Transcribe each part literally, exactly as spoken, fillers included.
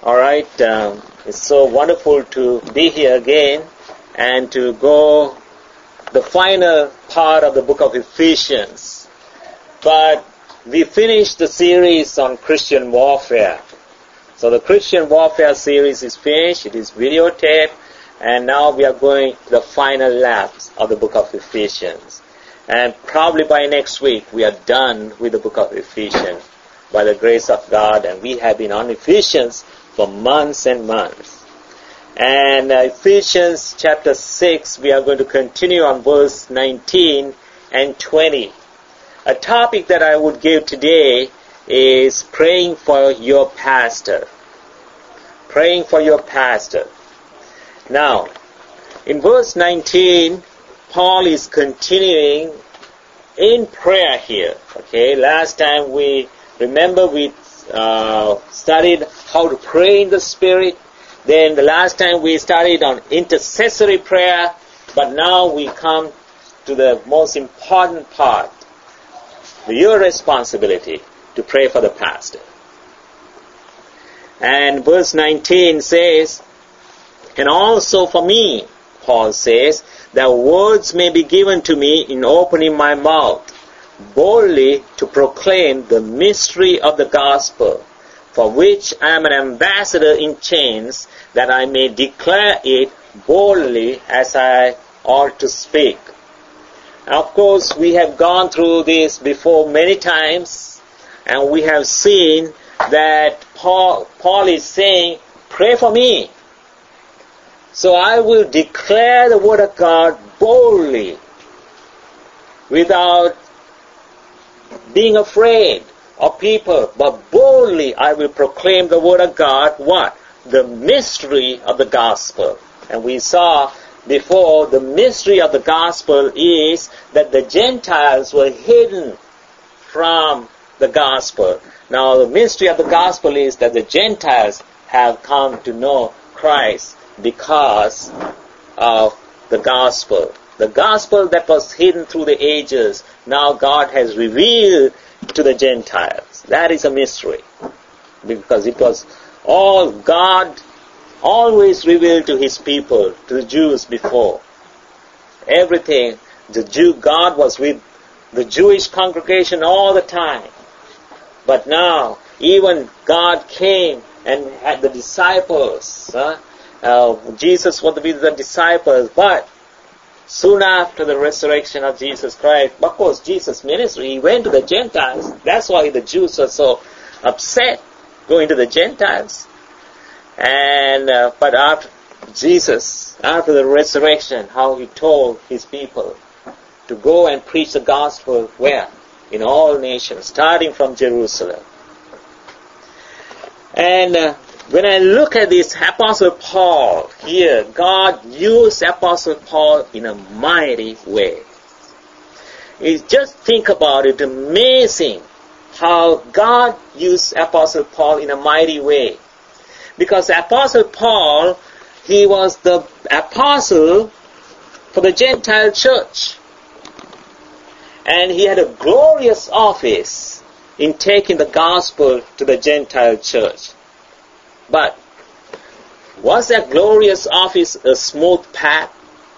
All right, um, it's so wonderful to be here again and to go the final part of the book of Ephesians. But we finished the series on Christian warfare. So the Christian warfare series is finished, it is videotaped, and now we are going to the final laps of the book of Ephesians. And probably by next week we are done with the book of Ephesians by the grace of God, and we have been on Ephesians for months and months. And uh, Ephesians chapter six, we are going to continue on verse nineteen and twenty. A topic that I would give today is praying for your pastor. Praying for your pastor. Now, in verse nineteen, Paul is continuing in prayer here. Okay, last time we, remember we uh, studied how to pray in the Spirit. Then the last time we studied on intercessory prayer. But now we come to the most important part. Your responsibility to pray for the pastor. And verse nineteen says, and also for me, Paul says, that words may be given to me in opening my mouth, boldly to proclaim the mystery of the gospel, for which I am an ambassador in chains, that I may declare it boldly as I ought to speak. Of course, we have gone through this before many times, and we have seen that Paul, Paul is saying, pray for me. So I will declare the word of God boldly, without being afraid of people, but boldly I will proclaim the word of God. What? The mystery of the gospel. And we saw before, the mystery of the gospel is that the Gentiles were hidden from the gospel. Now the mystery of the gospel is that the Gentiles have come to know Christ because of the gospel. The gospel that was hidden through the ages, now God has revealed to the Gentiles. That is a mystery. Because it was all God always revealed to His people, to the Jews before. Everything, the Jew, God was with the Jewish congregation all the time. But now, even God came and had the disciples. Huh? Uh, Jesus was with the disciples, but soon after the resurrection of Jesus Christ, of course, Jesus' ministry, He went to the Gentiles. That's why the Jews were so upset going to the Gentiles. And uh, but after Jesus, after the resurrection, how He told His people to go and preach the gospel where? In all nations, starting from Jerusalem. And uh, when I look at this Apostle Paul here, God used Apostle Paul in a mighty way. You just think about it, amazing how God used Apostle Paul in a mighty way. Because Apostle Paul, he was the apostle for the Gentile church. And he had a glorious office in taking the gospel to the Gentile church. But was that glorious office a smooth path?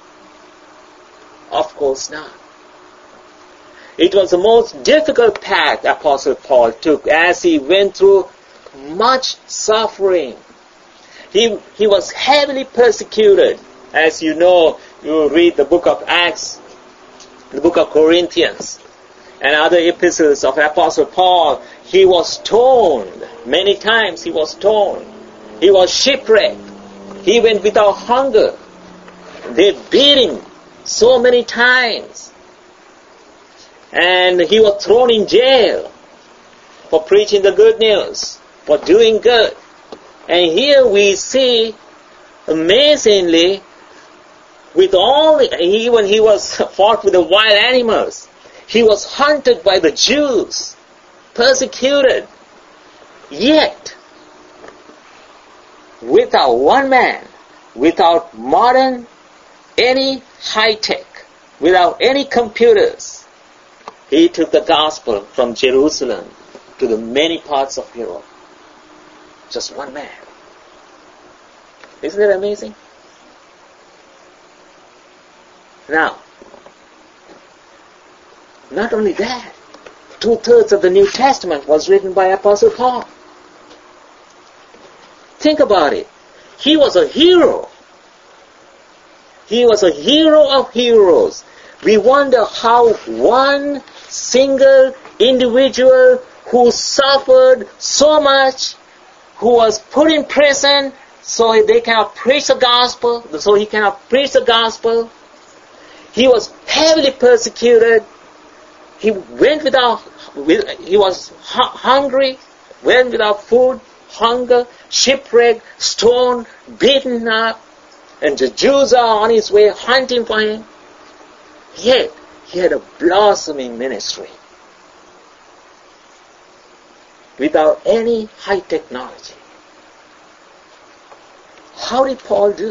Of course not. It was the most difficult path Apostle Paul took as he went through much suffering. He, he was heavily persecuted. As you know, you read the book of Acts, the book of Corinthians, and other epistles of Apostle Paul. He was stoned. Many times he was stoned. He was shipwrecked. He went without hunger. They beat him so many times. And he was thrown in jail for preaching the good news, for doing good. And here we see, amazingly, with all, even he was fought with the wild animals. He was hunted by the Jews, persecuted. Yet, without one man, without modern, any high tech, without any computers, he took the gospel from Jerusalem to the many parts of Europe. Just one man. Isn't that amazing? Now, not only that, two-thirds of the New Testament was written by Apostle Paul. Think about it. He was a hero. He was a hero of heroes. We wonder how one single individual who suffered so much, who was put in prison so they cannot preach the gospel, so he cannot preach the gospel. He was heavily persecuted. He went without, he was hungry, went without food, hunger, shipwrecked, stoned, beaten up, and the Jews are on his way hunting for him. Yet, he had a blossoming ministry without any high technology. How did Paul do?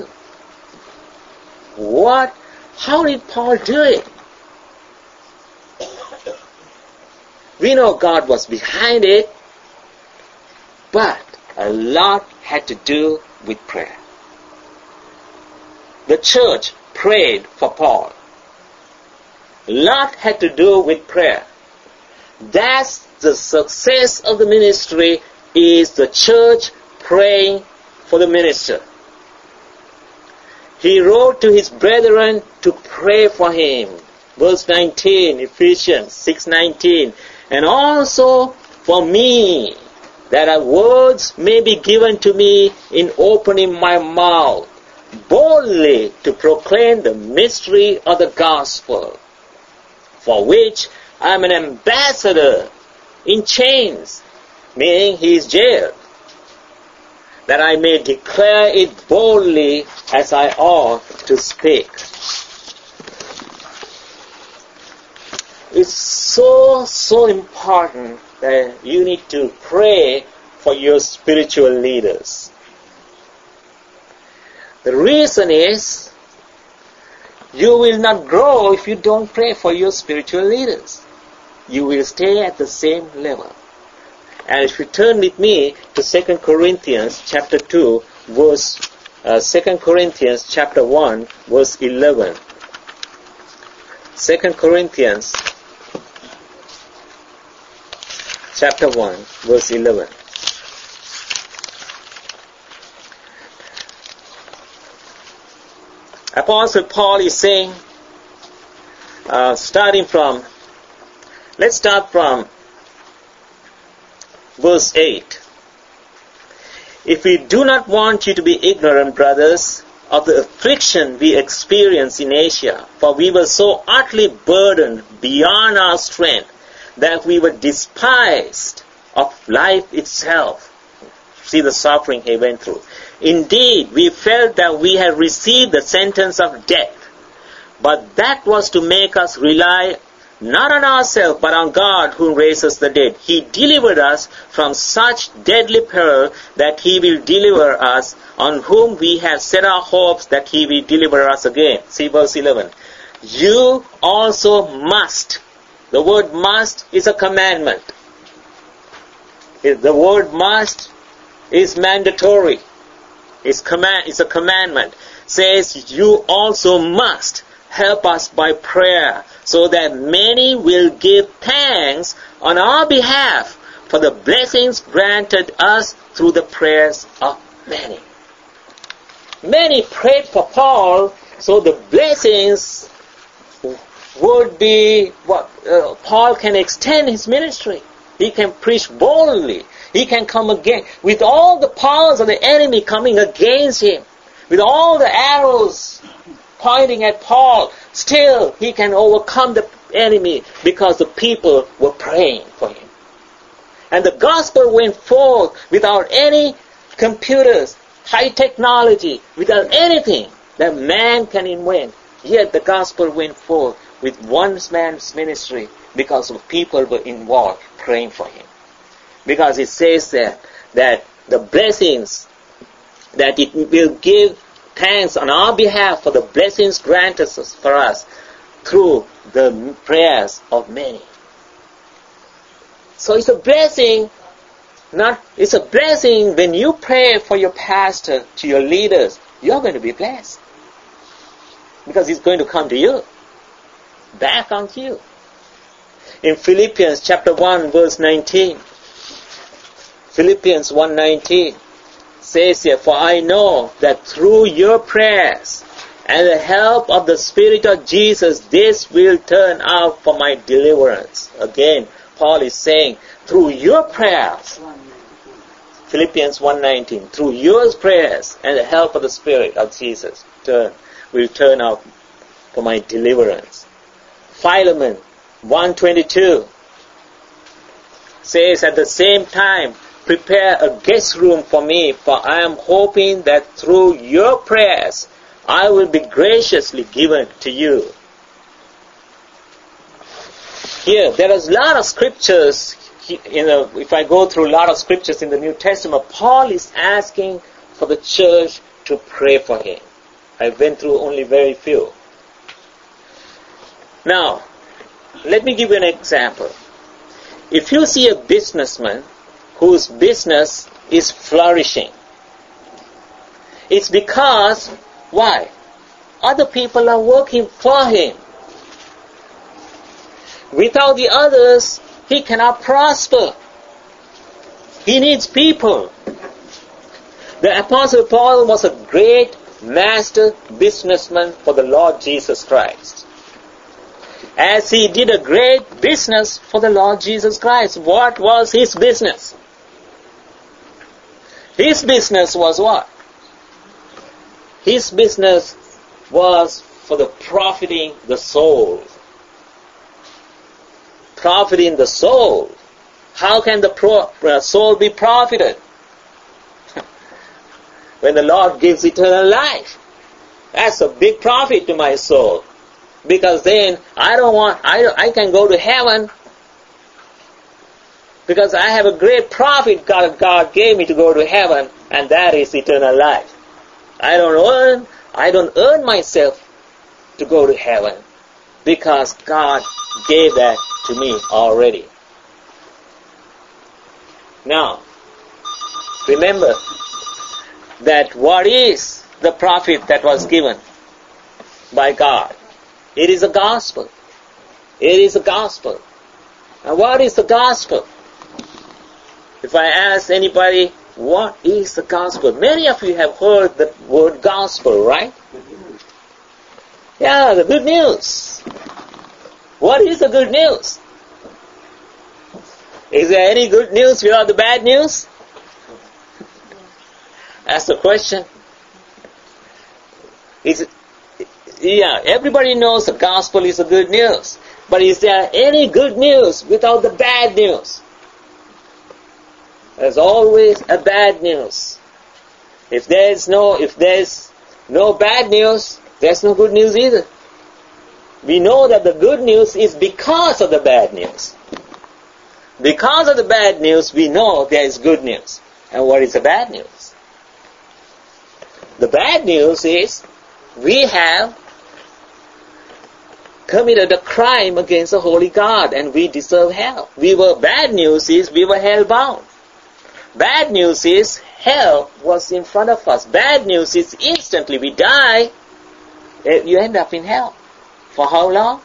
What? How did Paul do it? We know God was behind it, but a lot had to do with prayer. The church prayed for Paul. A lot had to do with prayer. That's the success of the ministry, is the church praying for the minister. He wrote to his brethren to pray for him. Verse nineteen, Ephesians six nineteen. And also for me, that words may be given to me in opening my mouth, boldly to proclaim the mystery of the gospel, for which I am an ambassador in chains, meaning he is jailed, that I may declare it boldly as I ought to speak. It's so, so important that you need to pray for your spiritual leaders. The reason is, you will not grow if you don't pray for your spiritual leaders. You will stay at the same level. And if you turn with me to Second Corinthians chapter two, verse uh, Second Corinthians chapter one, verse eleven. Second Corinthians chapter one, verse eleven. Apostle Paul is saying, uh, starting from, let's start from verse eight. If we do not want you to be ignorant, brothers, of the affliction we experienced in Asia, for we were so utterly burdened beyond our strength that we were despised of life itself. See the suffering he went through. Indeed, we felt that we had received the sentence of death, but that was to make us rely not on ourselves, but on God who raises the dead. He delivered us from such deadly peril that He will deliver us, on whom we have set our hopes that He will deliver us again. See verse eleven. You also must. The word must is a commandment. The word must is mandatory. It's, command, it's a commandment. Says you also must help us by prayer, so that many will give thanks on our behalf for the blessings granted us through the prayers of many. Many prayed for Paul, so the blessings would be what uh, Paul can extend his ministry. He can preach boldly. He can come again with all the powers of the enemy coming against him, with all the arrows pointing at Paul. Still, he can overcome the enemy because the people were praying for him. And the gospel went forth without any computers, high technology, without anything that man can invent. Yet the gospel went forth with one man's ministry because the people were involved praying for him. Because it says there that the blessings, that it will give thanks on our behalf for the blessings granted for us through the prayers of many. So it's a blessing, not it's a blessing when you pray for your pastor, to your leaders, you're going to be blessed. Because it's going to come to you. Back onto you. In Philippians chapter one verse nineteen. Philippians one nineteen says here, for I know that through your prayers and the help of the Spirit of Jesus, this will turn out for my deliverance. Again, Paul is saying, through your prayers, Philippians one nineteen, through your prayers and the help of the Spirit of Jesus, turn, will turn out for my deliverance. Philemon one twenty-two says, at the same time, prepare a guest room for me, for I am hoping that through your prayers I will be graciously given to you. Here, there is a lot of scriptures, you know, if I go through a lot of scriptures in the New Testament, Paul is asking for the church to pray for him. I went through only very few. Now, let me give you an example. If you see a businessman whose business is flourishing, it's because, why? Other people are working for him. Without the others, he cannot prosper. He needs people. The Apostle Paul was a great master businessman for the Lord Jesus Christ. As he did a great business for the Lord Jesus Christ, what was his business? His business was what? His business was for the profiting the soul. Profiting the soul. How can the pro- uh, soul be profited? When the Lord gives eternal life. That's a big profit to my soul. Because then I don't want, I, I can go to heaven because I have a great profit God, God gave me to go to heaven, and that is eternal life. I don't earn, I don't earn myself to go to heaven because God gave that to me already. Now, remember that what is the profit that was given by God? It is a gospel. It is a gospel. And what is the gospel? If I ask anybody, what is the gospel? Many of you have heard the word gospel, right? Yeah, the good news. What is the good news? Is there any good news without the bad news? That's the question. Is it, yeah, everybody knows the gospel is the good news. But is there any good news without the bad news? There's always a bad news. If there's no, if there's no bad news, there's no good news either. We know that the good news is because of the bad news. Because of the bad news, we know there is good news. And what is the bad news? The bad news is we have committed a crime against the holy God and we deserve hell. We were, bad news is we were hell bound. Bad news is hell was in front of us. Bad news is instantly we die, you end up in hell. For how long?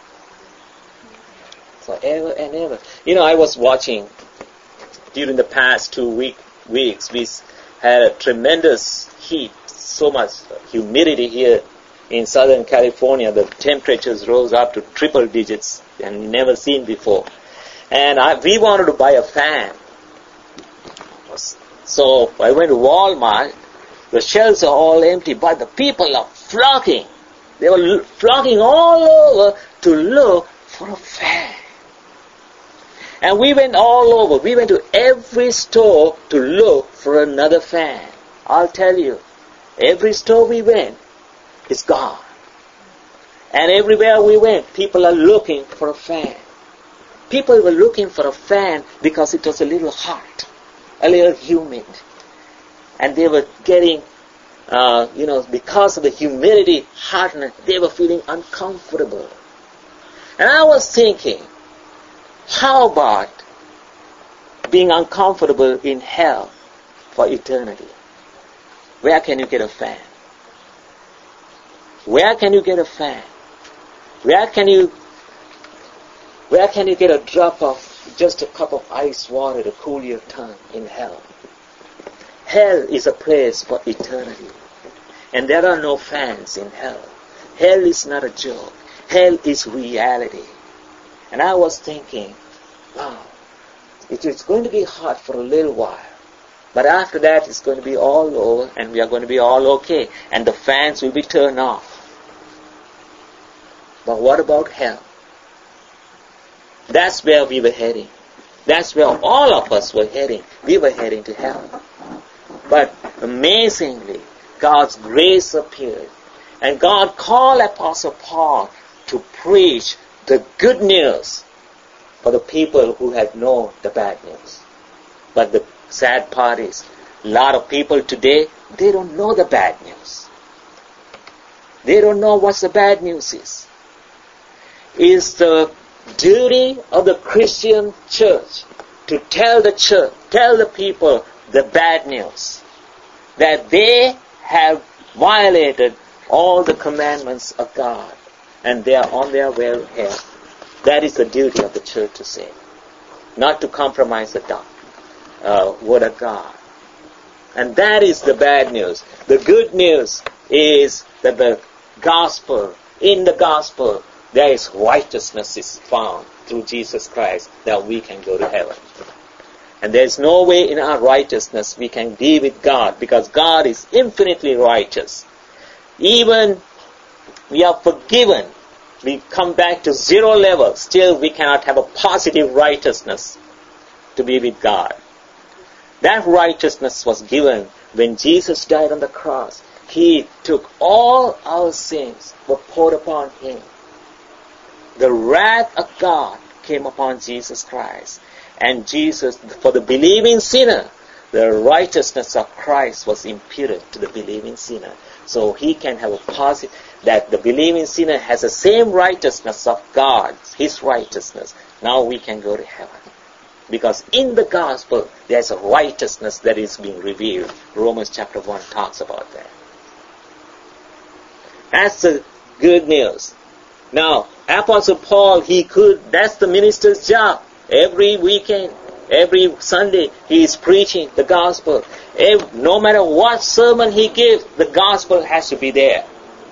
Forever and ever. You know, I was watching during the past two week, weeks, we had a tremendous heat, so much humidity here in Southern California. The temperatures rose up to triple digits and never seen before. And I, we wanted to buy a fan. So I went to Walmart. The shelves are all empty, but the people are flocking. They were flocking all over to look for a fan. And we went all over. We went to every store to look for another fan. I'll tell you, every store we went is gone. And everywhere we went, people are looking for a fan. People were looking for a fan because it was a little hot, a little humid. And they were getting, uh, you know, because of the humidity, hotness, they were feeling uncomfortable. And I was thinking, how about being uncomfortable in hell for eternity? Where can you get a fan? Where can you get a fan? Where can you where can you get a drop of just a cup of ice water to cool your tongue in hell? Hell is a place for eternity. And there are no fans in hell. Hell is not a joke. Hell is reality. And I was thinking, wow, it is going to be hot for a little while. But after that, it's going to be all over and we are going to be all okay. And the fans will be turned off. But what about hell? That's where we were heading. That's where all of us were heading. We were heading to hell. But amazingly, God's grace appeared. And God called Apostle Paul to preach the good news for the people who had known the bad news. But the sad part is, a lot of people today, they don't know the bad news. They don't know what the bad news is. It's the duty of the Christian church to tell the church, tell the people the bad news. That they have violated all the commandments of God. And they are on their way to hell. That is the duty of the church to say. Not to compromise the doctrine, uh, word of God. And that is the bad news. The good news is that the gospel, in the gospel, there is righteousness is found through Jesus Christ that we can go to heaven. And there is no way in our righteousness we can be with God because God is infinitely righteous. Even we are forgiven, we come back to zero level, still we cannot have a positive righteousness to be with God. That righteousness was given when Jesus died on the cross. He took all our sins, were poured upon Him. The wrath of God came upon Jesus Christ. And Jesus, for the believing sinner, the righteousness of Christ was imputed to the believing sinner. So he can have a positive, that the believing sinner has the same righteousness of God, His righteousness. Now we can go to heaven. Because in the gospel, there's a righteousness that is being revealed. Romans chapter one talks about that. That's the good news. Now, Apostle Paul, he could, that's the minister's job. Every weekend, every Sunday, he is preaching the gospel. Every, no matter what sermon he gives, the gospel has to be there.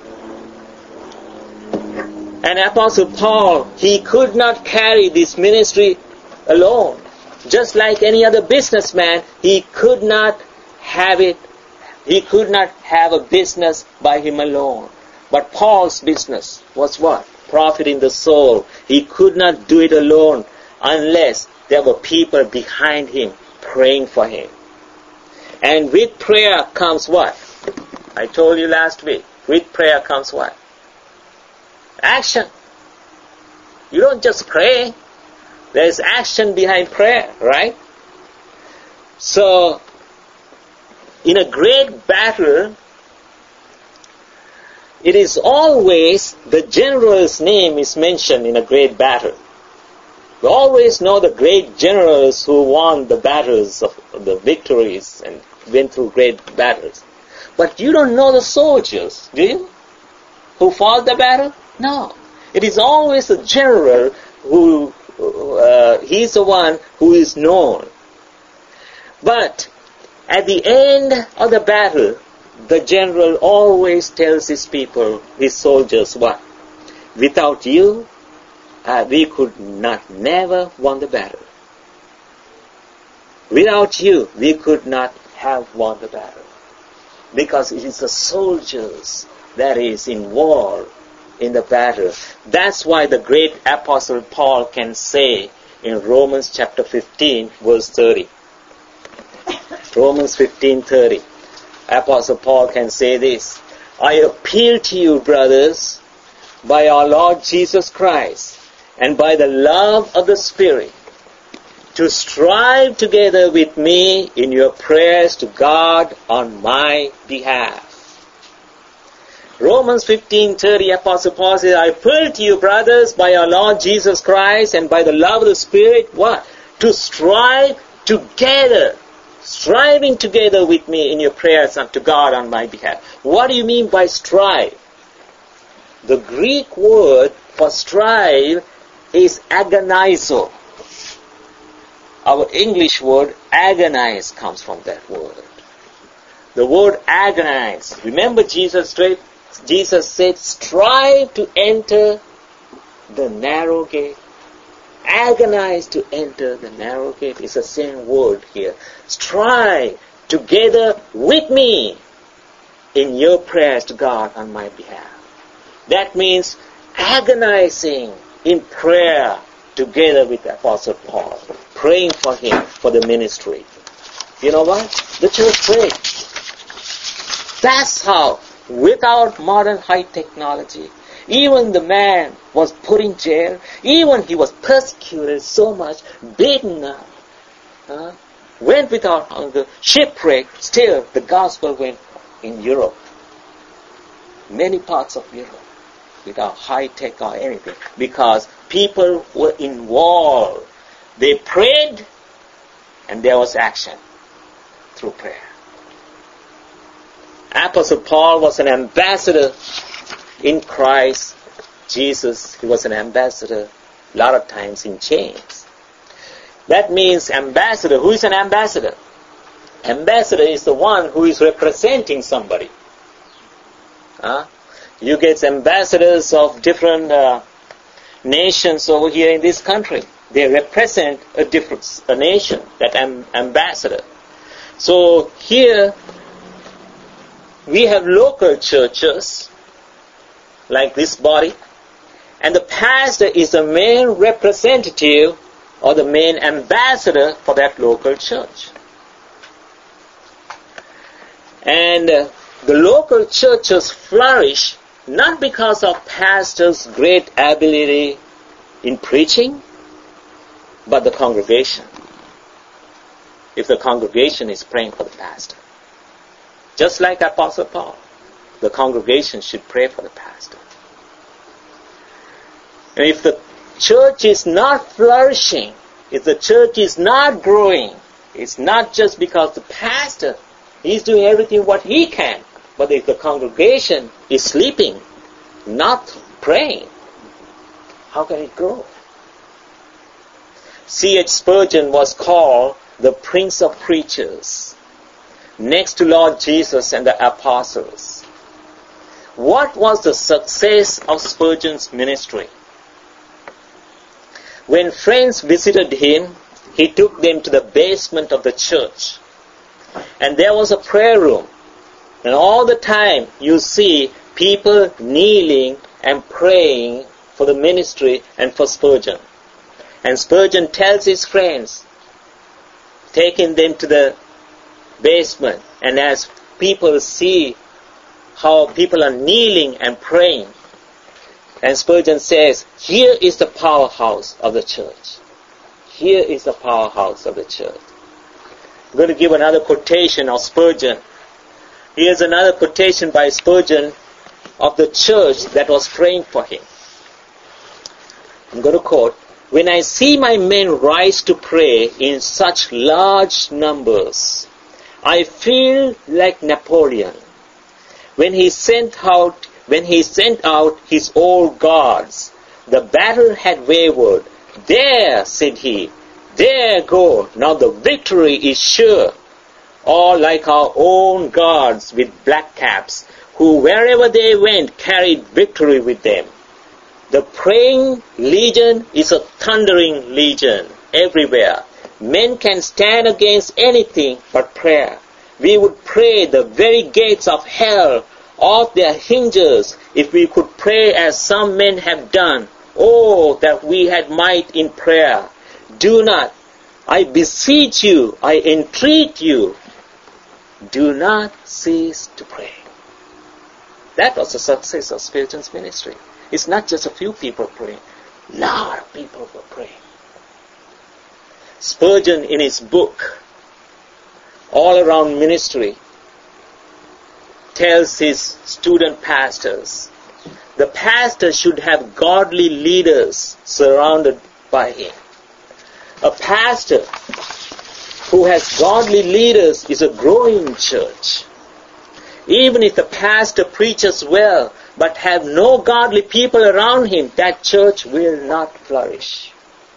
And Apostle Paul, he could not carry this ministry alone. Just like any other businessman, he could not have it, he could not have a business by him alone. But Paul's business was what? Profiting the soul. He could not do it alone unless there were people behind him praying for him. And with prayer comes what? I told you last week. With prayer comes what? Action. You don't just pray. There is action behind prayer, right? So, in a great battle, it is always the general's name is mentioned in a great battle. We always know the great generals who won the battles of the victories and went through great battles. But you don't know the soldiers, do you? Who fought the battle? No. It is always the general who, uh, he's the one who is known. But at the end of the battle, the general always tells his people, his soldiers, what? Without you, uh, we could not never won the battle. Without you, we could not have won the battle. Because it is the soldiers that is involved in the battle. That's why the great Apostle Paul can say in Romans chapter fifteen, verse thirty. Romans fifteen thirty. Apostle Paul can say this: I appeal to you, brothers, by our Lord Jesus Christ, and by the love of the Spirit, to strive together with me in your prayers to God on my behalf. Romans fifteen thirty, Apostle Paul says, I appeal to you, brothers, by our Lord Jesus Christ, and by the love of the Spirit, what? To strive together. Striving together with me in your prayers unto God on my behalf. What do you mean by strive? The Greek word for strive is agonizo. Our English word agonize comes from that word. The word agonize. Remember Jesus said, Jesus said, strive to enter the narrow gate. Agonize to enter the narrow gate is the same word here. Strive together with me in your prayers to God on my behalf. That means agonizing in prayer together with the Apostle Paul, praying for him for the ministry. You know what? The church prayed. That's how, without modern high technology, even the man was put in jail, even he was persecuted so much, beaten up, uh, went without hunger, shipwrecked, still the gospel went in Europe, many parts of Europe, without high tech or anything, because people were involved. They prayed, and there was action through prayer. Apostle Paul was an ambassador in Christ Jesus. He was an ambassador a lot of times in chains. That means ambassador. Who is an ambassador? Ambassador is the one who is representing somebody. Huh? You get ambassadors of different uh, nations over here in this country. They represent a different a nation, that am, ambassador. So here we have local churches like this body, and the pastor is the main representative or the main ambassador for that local church. And uh, the local churches flourish not because of pastors' great ability in preaching, but the congregation. If the congregation is praying for the pastor. Just like Apostle Paul, the congregation should pray for the pastor. And if the church is not flourishing, if the church is not growing, it's not just because the pastor, he's doing everything what he can, but if the congregation is sleeping, not praying, how can it grow? C H Spurgeon was called the Prince of Preachers, next to Lord Jesus and the apostles. What was the success of Spurgeon's ministry? When friends visited him, he took them to the basement of the church. And there was a prayer room. And all the time you see people kneeling and praying for the ministry and for Spurgeon. And Spurgeon tells his friends, taking them to the basement, and as people see how people are kneeling and praying, and Spurgeon says, here is the powerhouse of the church. Here is the powerhouse of the church. I'm going to give another quotation of Spurgeon. Here's another quotation by Spurgeon of the church that was praying for him. I'm going to quote, "When I see my men rise to pray in such large numbers, I feel like Napoleon. When he sent out, when he sent out his old guards, the battle had wavered. There, said he, there go, now the victory is sure. Or like our own guards with black caps, who wherever they went carried victory with them. The praying legion is a thundering legion everywhere. Men can stand against anything but prayer. We would pray the very gates of hell off their hinges if we could pray as some men have done. Oh, that we had might in prayer. Do not, I beseech you, I entreat you, do not cease to pray." That was the success of Spurgeon's ministry. It's not just a few people praying. A lot of people were praying. Spurgeon, in his book, All Around Ministry, tells his student pastors, the pastor should have godly leaders surrounded by him. A pastor who has godly leaders is a growing church. Even if the pastor preaches well, but have no godly people around him, that church will not flourish.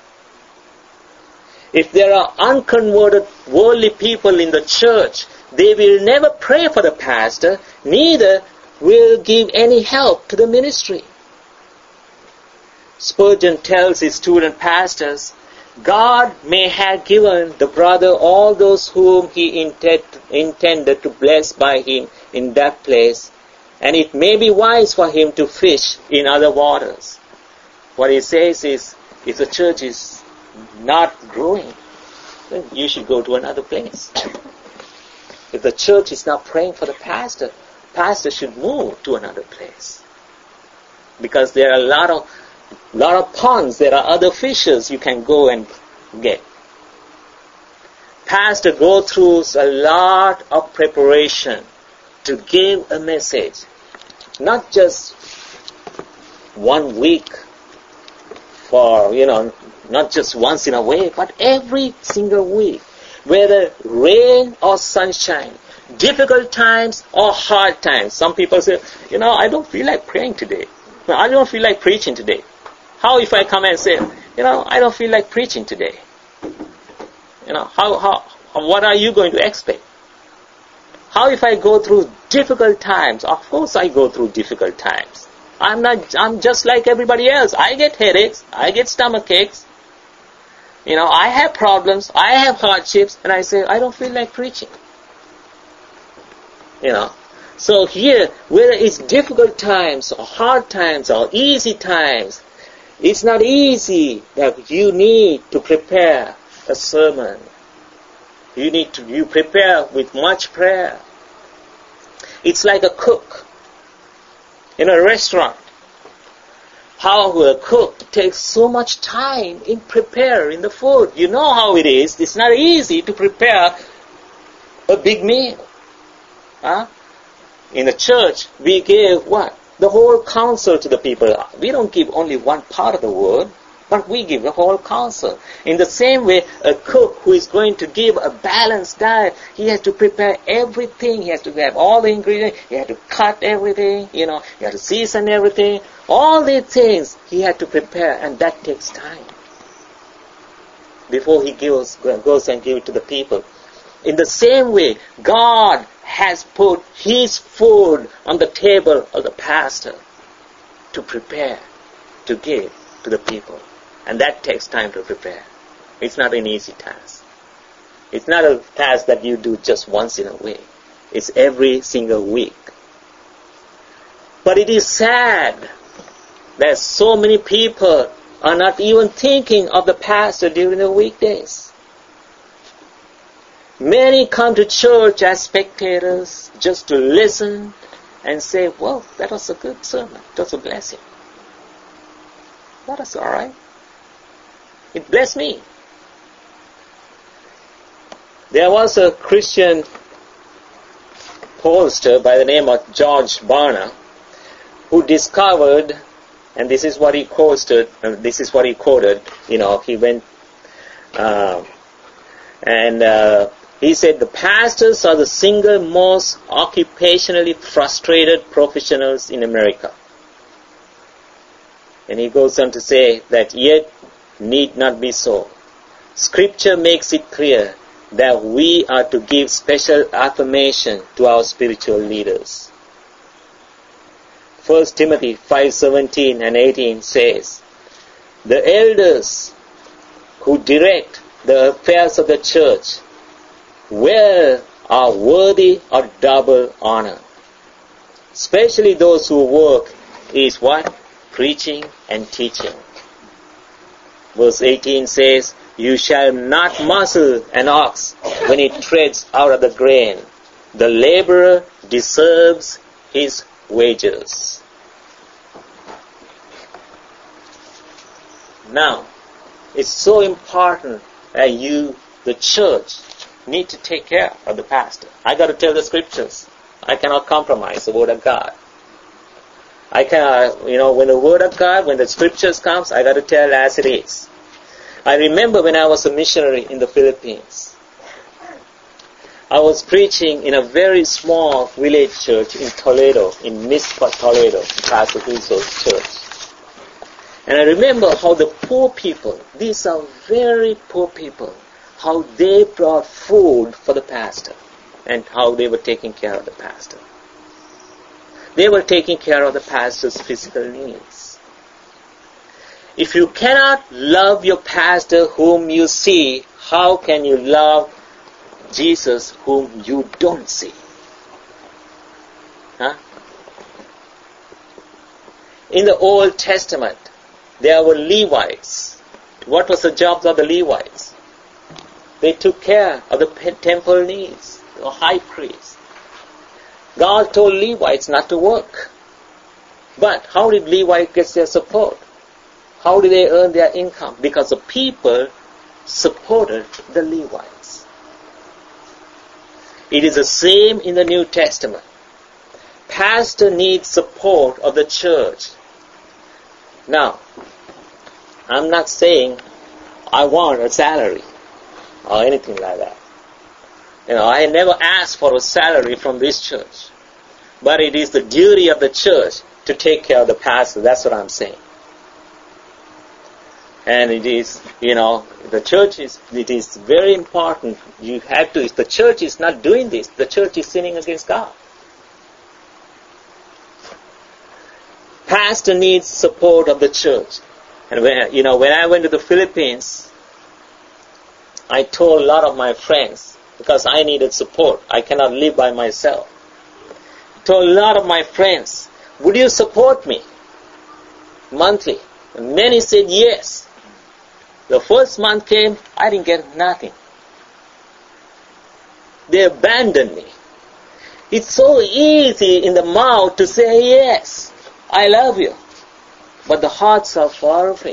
If there are unconverted worldly people in the church, they will never pray for the pastor, neither will give any help to the ministry. Spurgeon tells his student pastors, God may have given the brother all those whom he intent, intended to bless by him in that place, and it may be wise for him to fish in other waters. What he says is, if the church is not growing, then you should go to another place. If the church is not praying for the pastor, pastor should move to another place. Because there are a lot of lot of ponds, there are other fishes you can go and get. Pastor go through a lot of preparation to give a message. Not just one week for, you know, not just once in a way, but every single week. Whether rain or sunshine, difficult times or hard times. Some people say, you know, I don't feel like praying today. I don't feel like preaching today. How if I come and say, you know, I don't feel like preaching today? You know, how, how, what are you going to expect? How if I go through difficult times? Of course I go through difficult times. I'm not, I'm just like everybody else. I get headaches. I get stomach aches. You know, I have problems. I have hardships. And I say, I don't feel like preaching. You know. So here, whether it's difficult times or hard times or easy times, it's not easy that you need to prepare a sermon. You need to, you prepare with much prayer. It's like a cook in a restaurant. How a cook takes so much time in preparing the food. You know how it is. It's not easy to prepare a big meal. Huh? In the church, we give what? The whole counsel to the people. We don't give only one part of the word, but we give the whole counsel. In the same way, a cook who is going to give a balanced diet, he has to prepare everything. He has to have all the ingredients. He has to cut everything. You know, he has to season everything. All these things he had to prepare, and that takes time before he gives, goes and gives it to the people. In the same way, God has put His food on the table of the pastor to prepare, to give to the people. And that takes time to prepare. It's not an easy task. It's not a task that you do just once in a week. It's every single week. But it is sad that so many people are not even thinking of the pastor during the weekdays. Many come to church as spectators just to listen and say, well, that was a good sermon. That was a blessing. That was all right. It blessed me. There was a Christian pollster by the name of George Barna who discovered, and this is what he quoted, and this is what he quoted, you know, he went, uh, and uh, he said, the pastors are the single most occupationally frustrated professionals in America. And he goes on to say that yet need not be so. Scripture makes it clear that we are to give special affirmation to our spiritual leaders. First Timothy five seventeen and eighteen says, the elders who direct the affairs of the church well are worthy of double honor. Especially those who work is what? Preaching and teaching. Verse eighteen says, you shall not muzzle an ox when it treads out of the grain. The laborer deserves his wages. Now, it's so important that you, the church, need to take care of the pastor. I got to tell the scriptures. I cannot compromise the word of God. I can, you know, when the word of God, when the scriptures comes, I got to tell as it is. I remember when I was a missionary in the Philippines. I was preaching in a very small village church in Toledo, in Mizpah, Toledo, Pastor Huso's church. And I remember how the poor people, these are very poor people, how they brought food for the pastor and how they were taking care of the pastor. They were taking care of the pastor's physical needs. If you cannot love your pastor whom you see, how can you love Jesus whom you don't see? Huh? In the Old Testament, there were Levites. What was the jobs of the Levites? They took care of the temple needs, the high priest. God told Levites not to work. But how did Levites get their support? How did they earn their income? Because the people supported the Levites. It is the same in the New Testament. Pastor needs support of the church. Now, I'm not saying I want a salary or anything like that. You know, I never asked for a salary from this church. But it is the duty of the church to take care of the pastor. That's what I'm saying. And it is, you know, the church is, it is very important. You have to, if the church is not doing this, the church is sinning against God. Pastor needs support of the church. And when, you know, when I went to the Philippines, I told a lot of my friends, because I needed support. I cannot live by myself. I told a lot of my friends, would you support me monthly? And many said yes. The first month came, I didn't get nothing. They abandoned me. It's so easy in the mouth to say yes, I love you. But the hearts are far away.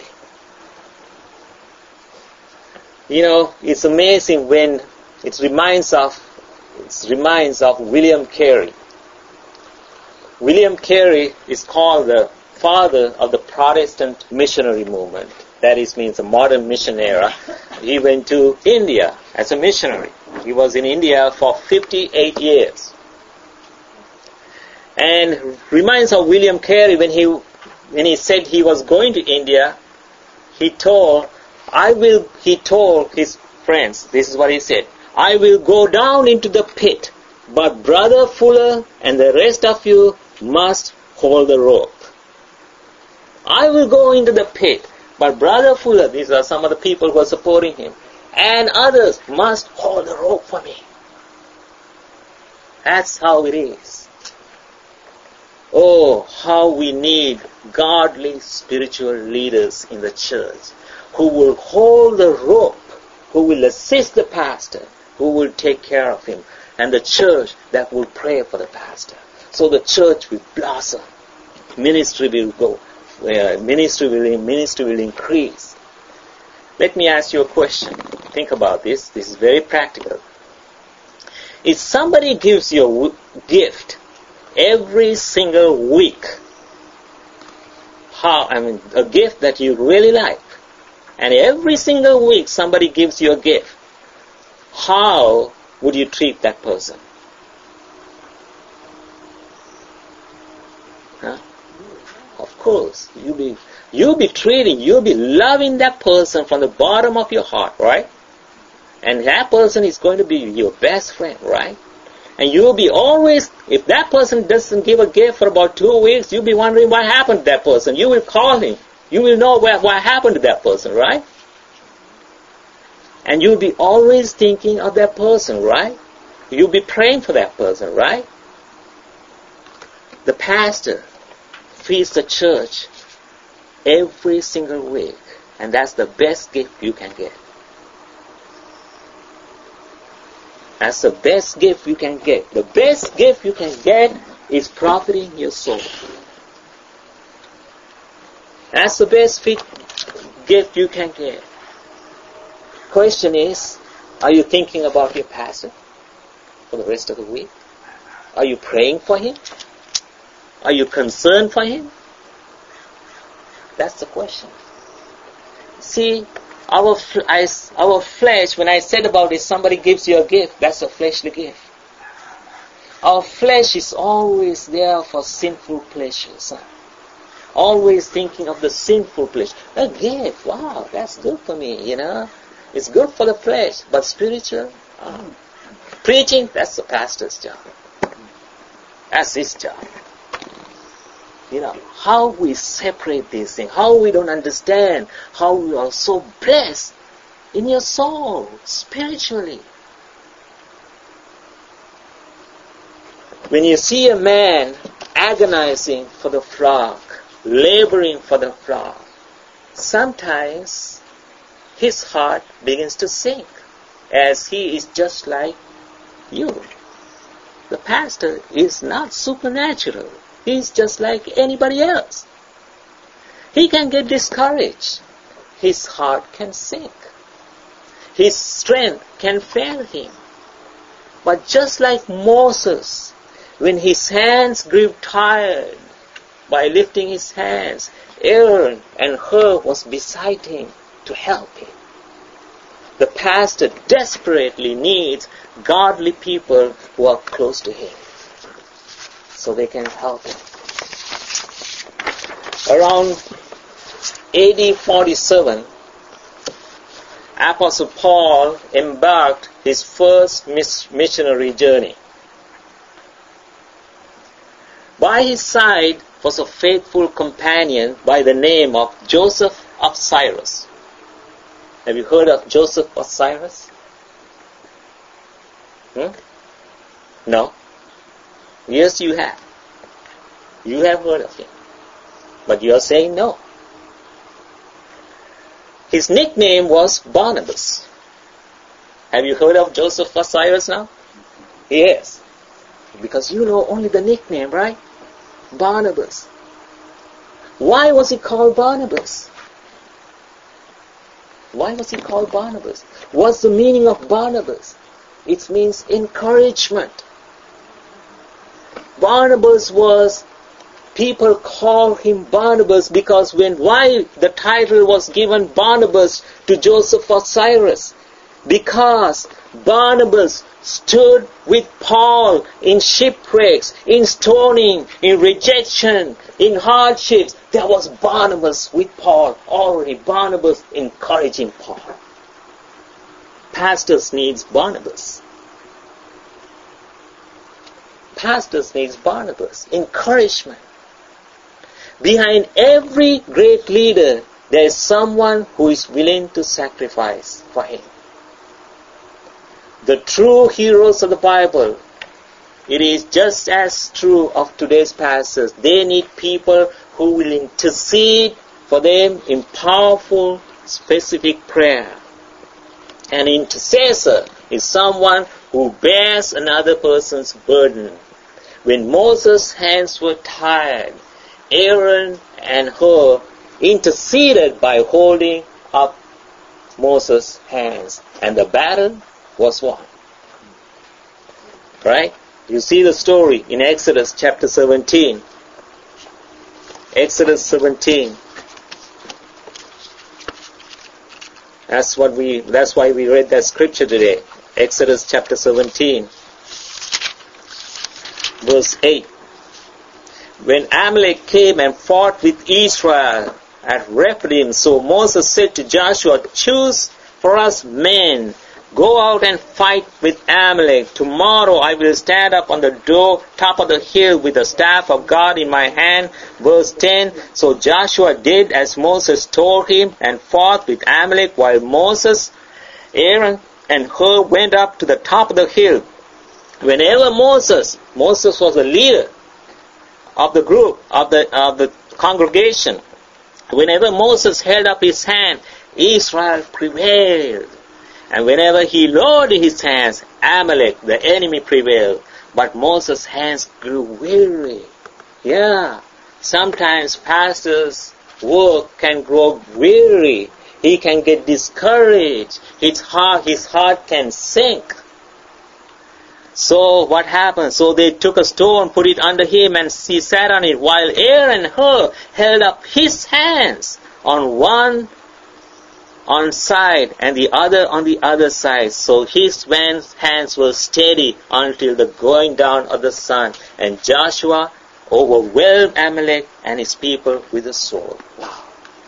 You know, it's amazing when it reminds of, it reminds of William Carey. William Carey is called the father of the Protestant missionary movement. That is, means a modern mission era. He went to India as a missionary. He was in India for fifty-eight years. And reminds of William Carey when he when he said he was going to India, he told, I will, he told his friends, this is what he said, I will go down into the pit, but Brother Fuller and the rest of you must hold the rope. I will go into the pit, but Brother Fuller, these are some of the people who are supporting him, and others must hold the rope for me. That's how it is. Oh, how we need godly spiritual leaders in the church who will hold the rope, who will assist the pastor, who will take care of him, and the church that will pray for the pastor. So the church will blossom. Ministry will go. Where ministry will, ministry will increase. Let me ask you a question. Think about this. This is very practical. If somebody gives you a gift every single week, how, I mean, a gift that you really like, and every single week somebody gives you a gift, how would you treat that person? Huh? Of course, you'll be, you'll be treating, you'll be loving that person from the bottom of your heart, right? And that person is going to be your best friend, right? And you'll be always, if that person doesn't give a gift for about two weeks, you'll be wondering what happened to that person. You will call him. You will know what, what happened to that person, right? And you'll be always thinking of that person, right? You'll be praying for that person, right? The pastor feeds the church every single week, and that's the best gift you can get. That's the best gift you can get. The best gift you can get is profiting your soul. That's the best gift you can get. Question is, are you thinking about your pastor for the rest of the week? Are you praying for him? Are you concerned for him? That's the question. See, Our, our flesh, when I said about it, somebody gives you a gift, that's a fleshly gift. Our flesh is always there for sinful pleasures. Huh? Always thinking of the sinful pleasure. A gift, wow, that's good for me, you know. It's good for the flesh, but spiritual, oh. Preaching, that's the pastor's job. That's his job. You know, how we separate these things, how we don't understand, how we are so blessed in your soul, spiritually. When you see a man agonizing for the flock, laboring for the flock, sometimes his heart begins to sink, as he is just like you. The pastor is not supernatural. He's just like anybody else. He can get discouraged. His heart can sink. His strength can fail him. But just like Moses, when his hands grew tired by lifting his hands, Aaron and Hur was beside him to help him. The pastor desperately needs godly people who are close to him, so they can help him. Around A D forty-seven, Apostle Paul embarked his first missionary journey. By his side was a faithful companion by the name of Joseph of Cyrus. Have you heard of Joseph of Cyrus? Hmm? No? Yes, you have. You have heard of him. But you are saying no. His nickname was Barnabas. Have you heard of Joseph of Cyrus now? Yes. Because you know only the nickname, right? Barnabas. Why was he called Barnabas? Why was he called Barnabas? What's the meaning of Barnabas? It means encouragement. Barnabas was, people call him Barnabas because when, why the title was given Barnabas to Joseph of Cyrus? Because Barnabas stood with Paul in shipwrecks, in stoning, in rejection, in hardships. There was Barnabas with Paul already. Barnabas encouraging Paul. Pastors needs Barnabas. Pastors needs Barnabas. Encouragement. Behind every great leader, there is someone who is willing to sacrifice for him. The true heroes of the Bible, it is just as true of today's pastors. They need people who will intercede for them in powerful, specific prayer. An intercessor is someone who bears another person's burden. When Moses' hands were tired, Aaron and Hur interceded by holding up Moses' hands, and the battle was won. Right? You see the story in Exodus chapter seventeen. Exodus seventeen. That's what we. That's why we read that scripture today. Exodus chapter seventeen, verse eight. When Amalek came and fought with Israel at Rephidim, so Moses said to Joshua, "Choose for us men. Go out and fight with Amalek. Tomorrow I will stand up on the door, top of the hill with the staff of God in my hand." Verse ten. So Joshua did as Moses told him and fought with Amalek, while Moses, Aaron, and Hur went up to the top of the hill. Whenever Moses, Moses was the leader of the group, of the, of the congregation. Whenever Moses held up his hand, Israel prevailed. And whenever he lowered his hands, Amalek, the enemy, prevailed. But Moses' hands grew weary. Yeah, sometimes pastors' work can grow weary. He can get discouraged. His heart, his heart can sink. So what happened? So they took a stone, put it under him, and he sat on it, while Aaron and Hur held up his hands on one on side and the other on the other side. So his hands were steady until the going down of the sun. And Joshua overwhelmed Amalek and his people with the sword. Wow.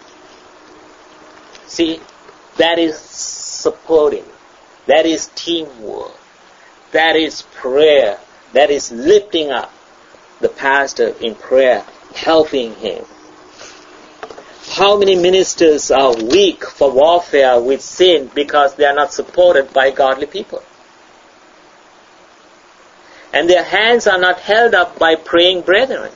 See, that is supporting. That is teamwork. That is prayer. That is lifting up the pastor in prayer, helping him. How many ministers are weak for warfare with sin because they are not supported by godly people? And their hands are not held up by praying brethren.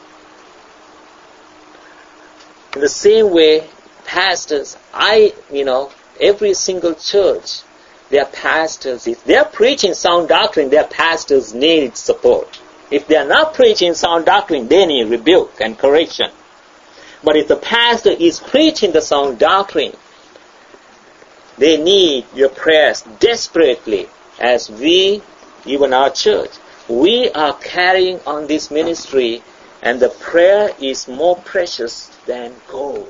In the same way, pastors, I, you know, every single church, their pastors, if they are preaching sound doctrine, their pastors need support. If they are not preaching sound doctrine, they need rebuke and correction. But if the pastor is preaching the sound doctrine, they need your prayers desperately, as we, even our church, we are carrying on this ministry, and the prayer is more precious than gold.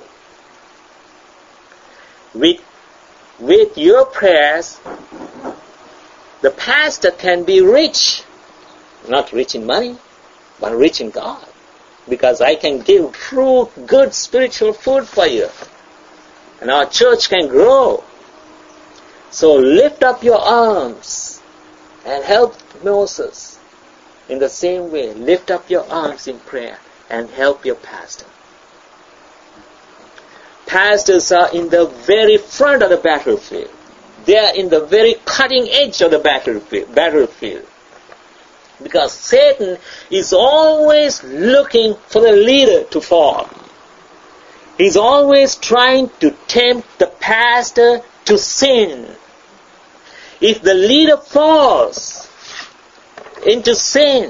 With, with your prayers, the pastor can be rich, not rich in money, but rich in God. Because I can give true, good spiritual food for you. And our church can grow. So lift up your arms and help Moses. In the same way, lift up your arms in prayer and help your pastor. Pastors are in the very front of the battlefield. They are in the very cutting edge of the battlefield. battlefield. Because Satan is always looking for the leader to fall. He's always trying to tempt the pastor to sin. If the leader falls into sin,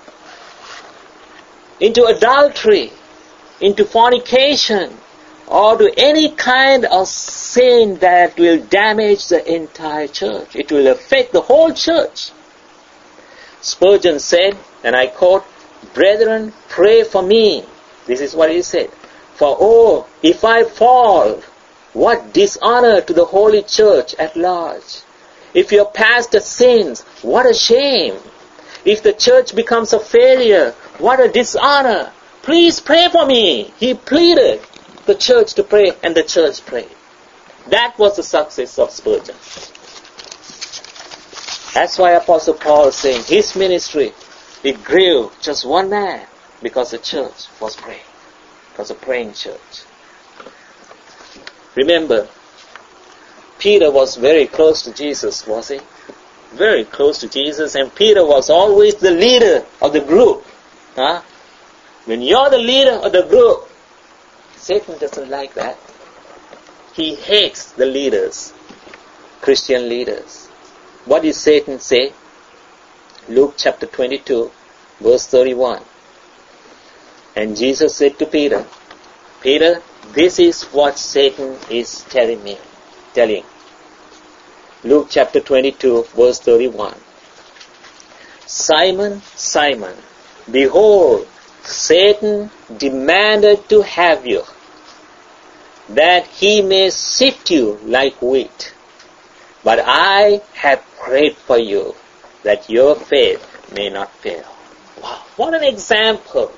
into adultery, into fornication, or to any kind of sin that will damage the entire church, it will affect the whole church. Spurgeon said, and I quote, "Brethren, pray for me." This is what he said. "For oh, if I fall, what dishonor to the holy church at large. If your pastor sins, what a shame. If the church becomes a failure, what a dishonor. Please pray for me." He pleaded the church to pray, and the church prayed. That was the success of Spurgeon. That's why Apostle Paul is saying his ministry, it grew just one man because the church was praying. It was a praying church. Remember, Peter was very close to Jesus, was he? Very close to Jesus, and Peter was always the leader of the group. Huh? When you're the leader of the group, Satan doesn't like that. He hates the leaders, Christian leaders. What did Satan say? Luke chapter twenty-two, verse thirty-one. And Jesus said to Peter, "Peter, this is what Satan is telling me, telling." Luke chapter twenty-two, verse thirty-one. "Simon, Simon, behold, Satan demanded to have you, that he may sift you like wheat. But I have prayed for you, that your faith may not fail." Wow, what an example.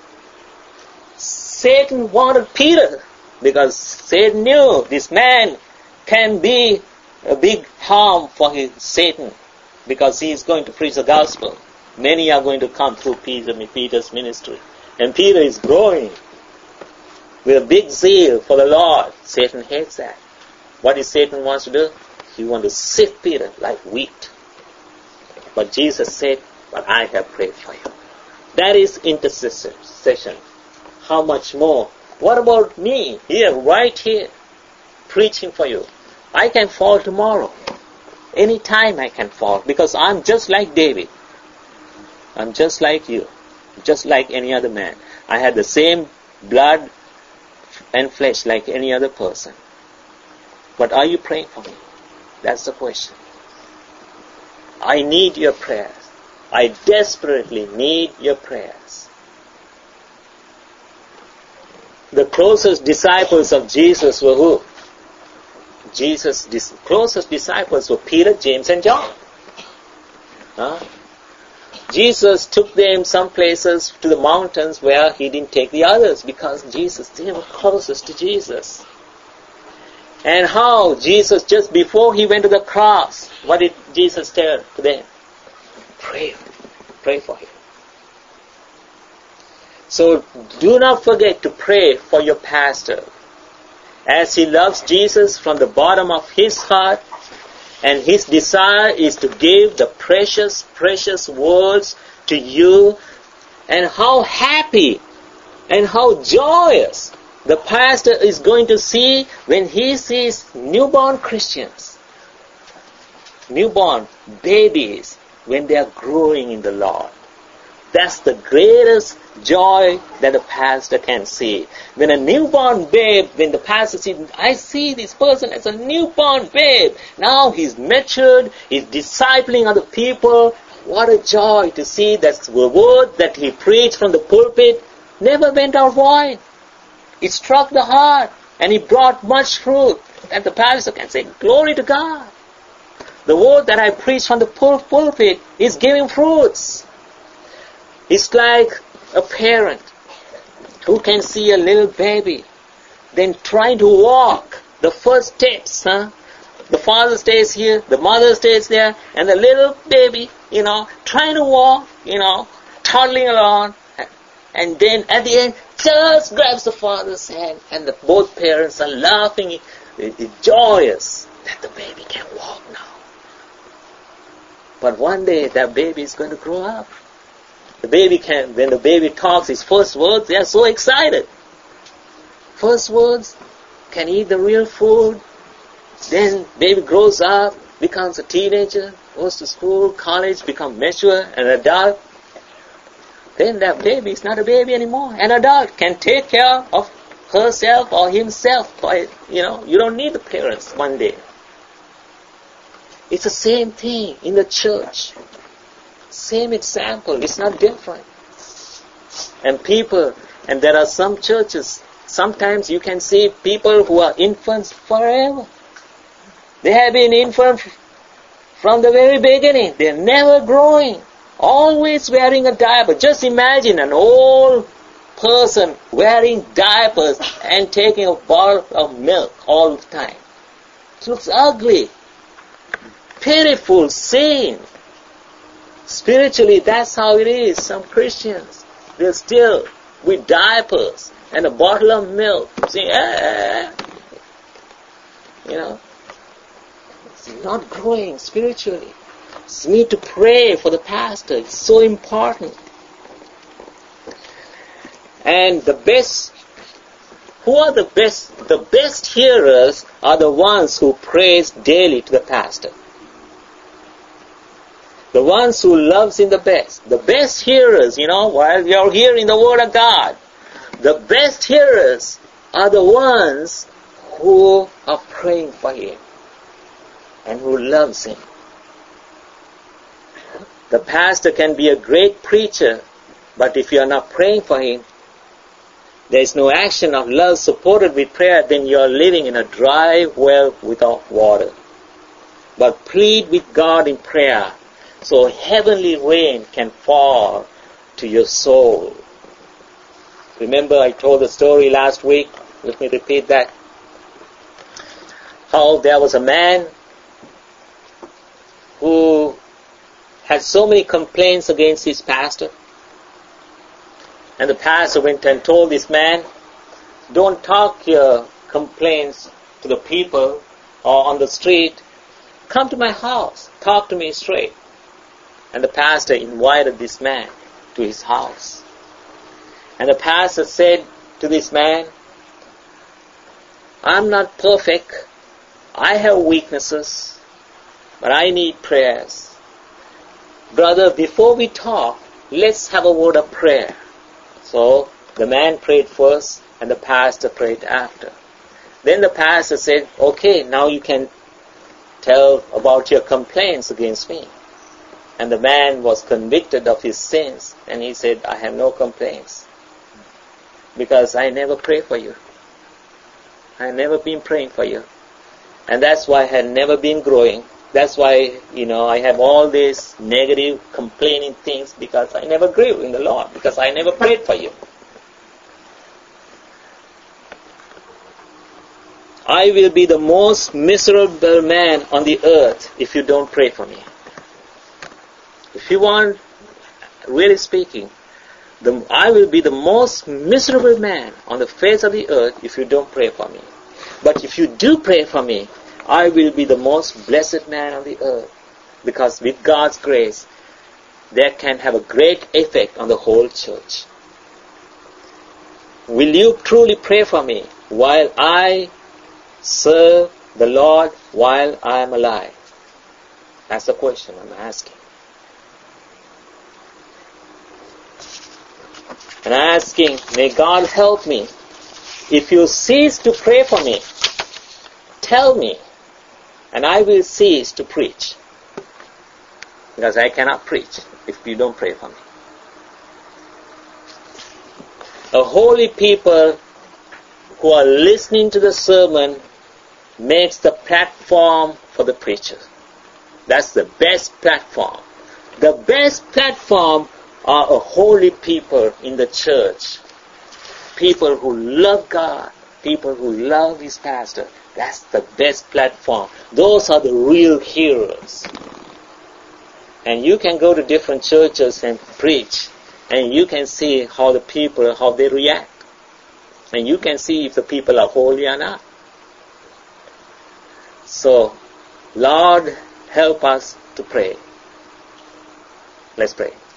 Satan wanted Peter, because Satan knew this man can be a big harm for his Satan, because he is going to preach the gospel. Many are going to come through Peter, Peter's ministry. And Peter is growing with a big zeal for the Lord. Satan hates that. What does Satan wants to do? He wants to sift Peter like wheat. But Jesus said, "But I have prayed for you." That is intercession. How much more? What about me here, right here, preaching for you? I can fall tomorrow. Any time I can fall, because I'm just like David. I'm just like you. Just like any other man. I had the same blood and flesh like any other person. But are you praying for me? That's the question. I need your prayers. I desperately need your prayers. The closest disciples of Jesus were who? Jesus' closest disciples were Peter, James, and John. Huh? Jesus took them some places to the mountains where he didn't take the others because Jesus, they were closest to Jesus. And how Jesus, just before he went to the cross, what did Jesus tell to them? Pray, pray for him. So do not forget to pray for your pastor. As he loves Jesus from the bottom of his heart, and his desire is to give the precious, precious words to you, and how happy and how joyous the pastor is going to see when he sees newborn Christians, newborn babies, when they are growing in the Lord. That's the greatest joy that a pastor can see. When a newborn babe, when the pastor sees, I see this person as a newborn babe. Now he's matured, he's discipling other people. What a joy to see that the word that he preached from the pulpit never went out void. It struck the heart and it brought much fruit. And the pastor can say, glory to God. The word that I preached from the pul- pulpit is giving fruits. It's like a parent who can see a little baby, then trying to walk the first steps. Huh? The father stays here, the mother stays there, and the little baby, you know, trying to walk, you know, toddling along, and then at the end, just grabs the father's hand, and the, both parents are laughing, joyous that the baby can walk now. But one day, that baby is going to grow up. The baby can, when the baby talks his first words, they are so excited. First words, can eat the real food. Then baby grows up, becomes a teenager, goes to school, college, becomes mature, an adult. Then that baby is not a baby anymore. An adult can take care of herself or himself. By, you know, you don't need the parents one day. It's the same thing in the church. Same example, it's not different. And people, and there are some churches, sometimes you can see people who are infants forever. They have been infants from the very beginning. They're never growing, always wearing a diaper. Just imagine an old person wearing diapers and taking a bottle of milk all the time. It looks ugly, pitiful, sin. Spiritually, that's how it is. Some Christians, they're still with diapers and a bottle of milk. See, ah, you know, it's not growing spiritually. So we need to pray for the pastor. It's so important. And the best, who are the best? The best hearers are the ones who praise daily to the pastor. The ones who loves him the best. The best hearers, you know, while you're hearing the word of God, the best hearers are the ones who are praying for him and who loves him. The pastor can be a great preacher, but if you are not praying for him, there is no action of love supported with prayer, then you are living in a dry well without water. But plead with God in prayer, so heavenly rain can fall to your soul. Remember I told the story last week. Let me repeat that. How there was a man who had so many complaints against his pastor. And the pastor went and told this man, don't talk your complaints to the people or on the street. Come to my house. Talk to me straight. And the pastor invited this man to his house. And the pastor said to this man, I'm not perfect. I have weaknesses, but I need prayers. Brother, before we talk, let's have a word of prayer. So the man prayed first and the pastor prayed after. Then the pastor said, okay, now you can tell about your complaints against me. And the man was convicted of his sins, and he said, I have no complaints, because I never pray for you. I have never been praying for you. And that's why I had never been growing. That's why, you know, I have all these negative, complaining things, because I never grew in the Lord, because I never prayed for you. I will be the most miserable man on the earth if you don't pray for me. If you want, really speaking, the, I will be the most miserable man on the face of the earth if you don't pray for me. But if you do pray for me, I will be the most blessed man on the earth. Because with God's grace, that can have a great effect on the whole church. Will you truly pray for me while I serve the Lord while I am alive? That's the question I'm asking. And asking, may God help me. If you cease to pray for me, tell me, and I will cease to preach. Because I cannot preach if you don't pray for me. A holy people who are listening to the sermon makes the platform for the preacher. That's the best platform. The best platform are a holy people in the church. People who love God. People who love his pastor. That's the best platform. Those are the real heroes. And you can go to different churches and preach, and you can see how the people, how they react. And you can see if the people are holy or not. So, Lord, help us to pray. Let's pray.